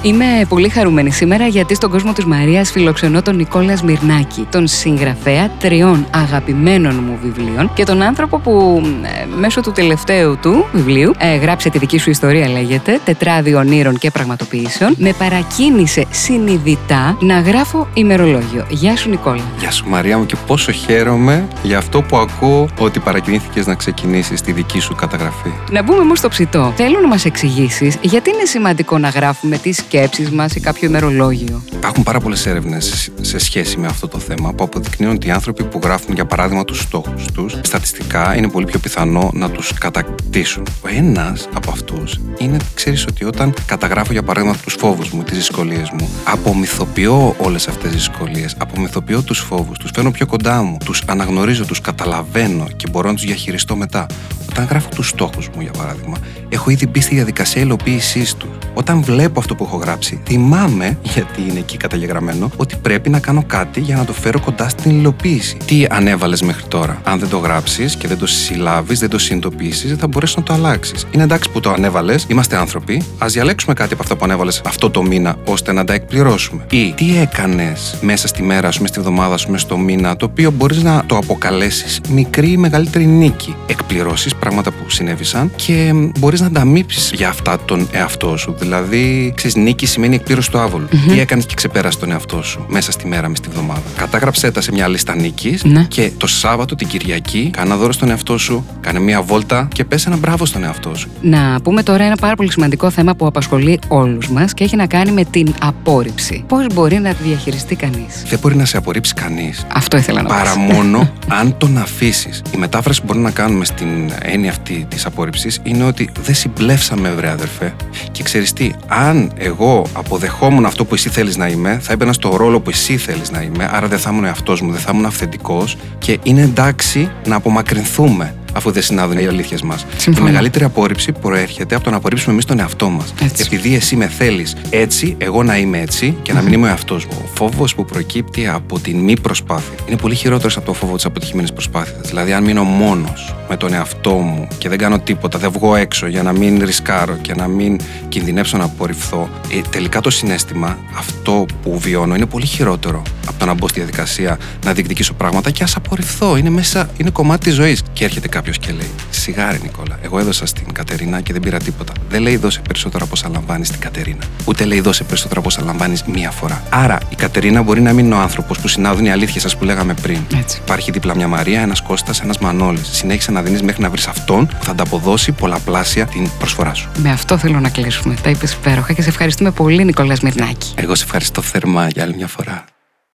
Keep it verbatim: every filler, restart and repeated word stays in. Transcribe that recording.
Είμαι πολύ χαρούμενη σήμερα γιατί στον κόσμο της Μαρίας φιλοξενώ τον Νικόλα Σμυρνάκη, τον συγγραφέα τριών αγαπημένων μου βιβλίων και τον άνθρωπο που ε, μέσω του τελευταίου του βιβλίου, ε, «Γράψε τη δική σου ιστορία» λέγεται, τετράδιο ονείρων και πραγματοποιήσεων, με παρακίνησε συνειδητά να γράφω ημερολόγιο. Γεια σου, Νικόλα. Γεια σου, Μαρία μου, και πόσο χαίρομαι για αυτό που ακούω, ότι παρακινήθηκες να ξεκινήσεις τη δική σου καταγραφή. Να μπούμε όμως στο ψητό. Θέλω να μας εξηγήσεις γιατί είναι σημαντικό να γράφουμε τις σκέψεις μας σε κάποιο ημερολόγιο. Υπάρχουν πάρα πολλές έρευνες σε σχέση με αυτό το θέμα που αποδεικνύουν ότι οι άνθρωποι που γράφουν, για παράδειγμα, τους στόχους τους, στατιστικά είναι πολύ πιο πιθανό να τους κατακτήσουν. Ο ένας από αυτούς είναι, ξέρεις, ότι όταν καταγράφω, για παράδειγμα, τους φόβους μου, τις δυσκολίες μου, απομυθοποιώ όλες αυτές τις δυσκολίες, απομυθοποιώ τους φόβους, τους φέρνω πιο κοντά μου, τους αναγνωρίζω, τους καταλαβαίνω και μπορώ να τους διαχειριστώ μετά. Όταν γράφω τους στόχους μου, για παράδειγμα, έχω ήδη μπει στη διαδικασία υλοποίησής τους. Όταν βλέπω αυτό που έχω γράψει, θυμάμαι, γιατί είναι εκεί καταγεγραμμένο, ότι πρέπει να κάνω κάτι για να το φέρω κοντά στην υλοποίηση. Τι ανέβαλες μέχρι τώρα? Αν δεν το γράψεις και δεν το συλλάβεις, δεν το συνειδητοποιήσεις, δεν θα μπορέσεις να το αλλάξεις. Είναι εντάξει που το ανέβαλες, είμαστε άνθρωποι, ας διαλέξουμε κάτι από αυτά που ανέβαλες αυτό το μήνα, ώστε να τα εκπληρώσουμε. Ή τι έκανες μέσα στη μέρα σου, μέσα στη εβδομάδα σου, μέσα στο μήνα, το οποίο μπορείς να το αποκαλέσεις μικρή ή μεγαλύτερη νίκη. Εκπληρώσεις πράγματα που συνέβησαν και μπορείς να ανταμείψεις για αυτά τον εαυτό σου. Δηλαδή, ξέρεις, νίκη σημαίνει εκπλήρωση του άβολου. Mm-hmm. Τι έκανες και ξεπέρασες τον εαυτό σου μέσα στη μέρα, μέσα στη βδομάδα. Κατάγραψέ τα σε μια λίστα νίκης mm-hmm. και το Σάββατο, την Κυριακή, κάνε ένα δώρο στον εαυτό σου, κάνε μια βόλτα και πες ένα μπράβο στον εαυτό σου. Να πούμε τώρα ένα πάρα πολύ σημαντικό θέμα που απασχολεί όλους μας και έχει να κάνει με την απόρριψη. Πώς μπορεί να τη διαχειριστεί κανείς? Δεν μπορεί να σε απορρίψει κανείς. Αυτό ήθελα να πω. Παρά μόνο αν τον αφήσεις. Η μετάφραση που μπορούμε να κάνουμε στην έννοια αυτή της απόρριψης είναι ότι δεν συμπλεύσαμε, βρε αδερφέ. Και ξέρεις τι, αν εγώ αποδεχόμουν αυτό που εσύ θέλεις να είμαι, θα έμπαινα στο ρόλο που εσύ θέλεις να είμαι, άρα δεν θα ήμουν εαυτός μου, δεν θα ήμουν αυθεντικός και είναι εντάξει να απομακρυνθούμε, αφού δεν συνάδουν οι αλήθειες μας. Συμφωνώ. Η μεγαλύτερη απόρριψη προέρχεται από το να απορρίψουμε εμείς τον εαυτό μας. Έτσι. Επειδή εσύ με θέλεις έτσι, εγώ να είμαι έτσι και να μην είμαι ο εαυτός μου. Ο φόβος που προκύπτει από την μη προσπάθεια είναι πολύ χειρότερος από το φόβο της αποτυχημένης προσπάθειας. Δηλαδή, αν μείνω μόνος με τον εαυτό μου και δεν κάνω τίποτα, δεν βγω έξω για να μην ρισκάρω και να μην κινδυνεύσω να απορριφθώ, ε, τελικά το συναίσθημα, αυτό που βιώνω, είναι πολύ χειρότερο από το να μπω στη διαδικασία να διεκδικήσω πράγματα και ας απορριφθώ. Είναι μέσα, είναι κομμάτι της ζωής. Και έρχεται κάποιος και λέει: σιγάρε, Νικόλα, εγώ έδωσα στην Κατερίνα και δεν πήρα τίποτα. Δεν λέει δώσε περισσότερα από όσα λαμβάνεις στην Κατερίνα. Ούτε λέει δώσε περισσότερα από όσα λαμβάνεις μία φορά. Άρα η Κατερίνα μπορεί να μην είναι ο άνθρωπος που συνάδουν οι αλήθειες σας που λέγαμε πριν. Έτσι. Υπάρχει δίπλα μια Μαρία, ένας Κώστας, ένας Μανώλης. Συνέχισε να δίνεις μέχρι να βρεις αυτόν που θα ανταποδώσει πολλαπλάσια την προσφορά σου. Με αυτό θέλω να κλείσουμε. Τα είπες υπέροχα και σε ευχαριστούμε πολύ, Νικόλα Σμυρνάκη. Εγώ σε ευχαριστώ θερμά για άλλη μια φορά.